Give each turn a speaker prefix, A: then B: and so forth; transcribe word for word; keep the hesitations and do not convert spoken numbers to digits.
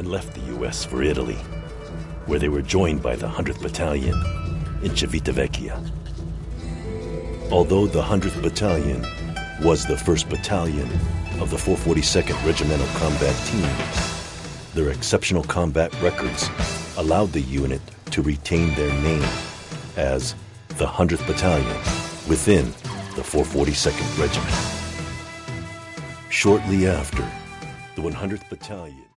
A: and left the U S for Italy, where they were joined by the one hundredth Battalion in Civitavecchia. Although the one hundredth Battalion was the first battalion of the four forty-second Regimental Combat Team, their exceptional combat records allowed the unit to retain their name as the one hundredth Battalion within the four forty-second Regiment. Shortly after, the one hundredth Battalion